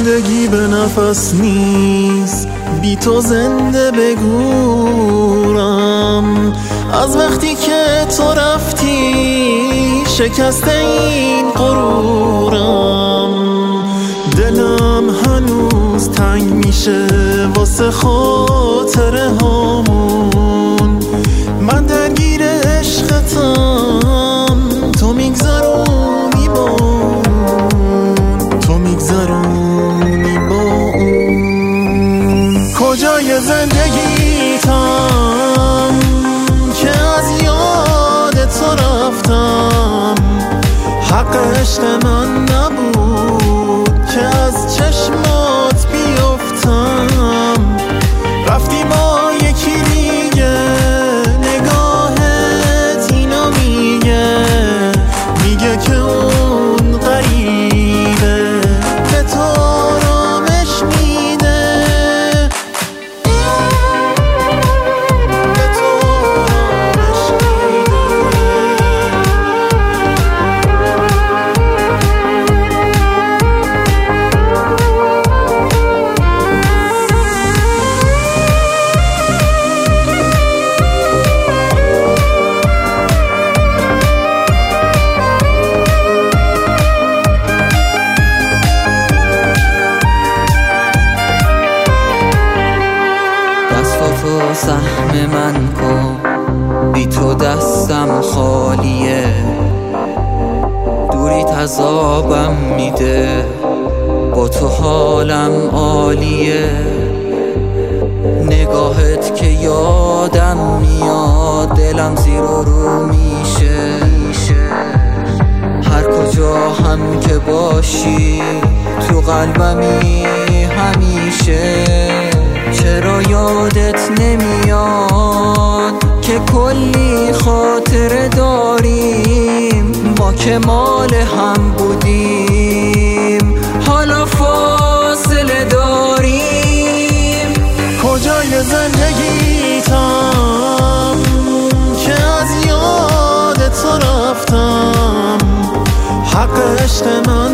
زندگی به نفس نیست، بی تو زنده بگورم. از وقتی که تو رفتی شکسته این غرورم. دلم هنوز تنگ میشه واسه خاطره هامون. من درگیر عشقتم، تو میگذرونی با اون، تو میگذرونی با اون. کجای زندگیتم که از یاد تو رفتم؟ حق عشق من نبود که از چشمات بیفتم. رفتی با یکی دیگه، نگاهت اینو میگه که اون غریبه، به تو آرامش میده، به تو آرامش تو سهم من کن، بی تو دستم خالیه. دوریت عذابم میده، با تو حالم عالیه. نگاهت که یادم میاد دلم زیر و رو میشه. هر کجا هم که باشی تو قلبمی همیشه. چرا یادت نمیاد که کلی خاطره داریم، ما که مال هم بودیم حالا فاصله داریم. کجای زندگیتم که از یاد تو رفتم؟ حق عشق من